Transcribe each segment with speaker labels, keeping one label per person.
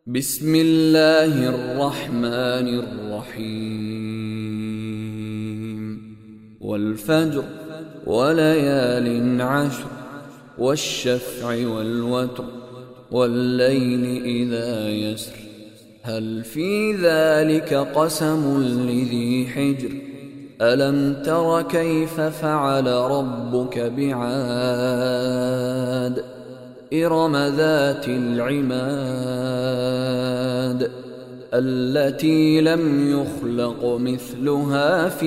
Speaker 1: بسم الله الرحمن الرحيم والفجر وليال عشر والشفع والوتر والليل إذا يسر هل في ذلك قسم لذي حجر ألم تر كيف فعل ربك بعاد إرم ذات العماد التي لم يخلق مثلها في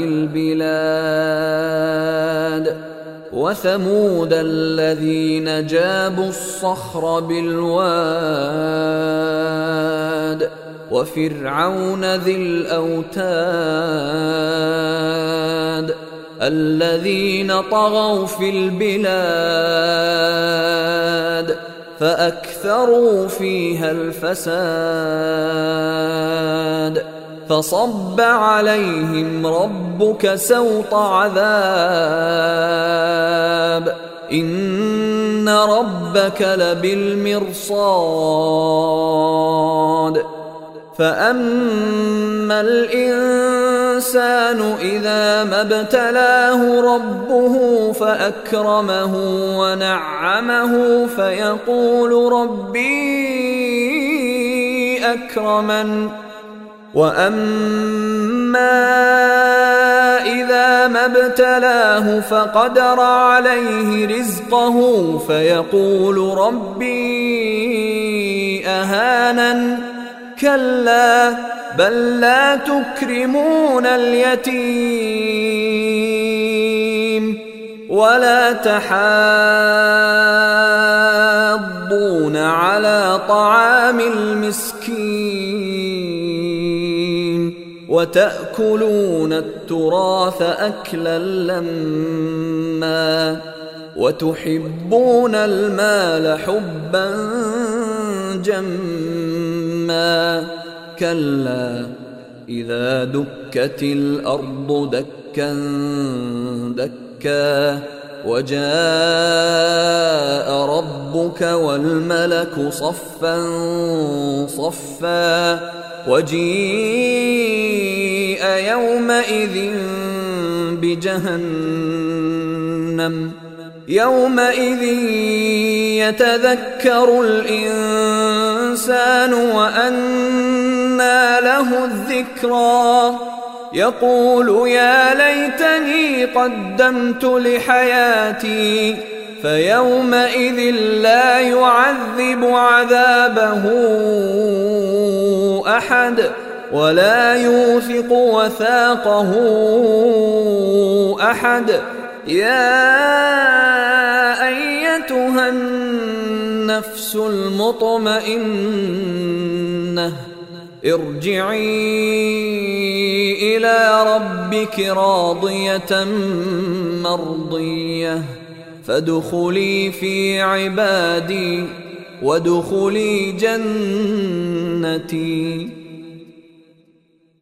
Speaker 1: البلاد وثمود الذين جابوا الصخر بالواد وفرعون ذي الأوتاد الذين طغوا في البلاد فأكثروا فيها الفساد فصب عليهم ربك سوط عذاب إن ربك لبالمرصاد فأما الإنسان إذا ما ابتلاه ربه فأكرمه ونعمه فيقول ربي أكرمن وأما إذا ما ابتلاه فقدر عليه رزقه فيقول ربي أهانن كلا بل لا تكرمون اليتيم ولا تحاضون على طعام المسكين وتأكلون التراث أكلا لما وتحبون المال حبا جما كلا إذا دكت الأرض دكا دكا وجاء ربك والملك صفا صفا وجيء يومئذ بجهنم يومئذ يتذكر الإنسان وأنى له الذكرى يقول يا ليتني قدمت لحياتي فيومئذ لا يعذب عذابه أحد ولا يوثق وثاقه أحد يا أيتها النفس المطمئنة ارجعي إلى ربك راضية مرضية فادخلي في عبادي وادخلي جنتي.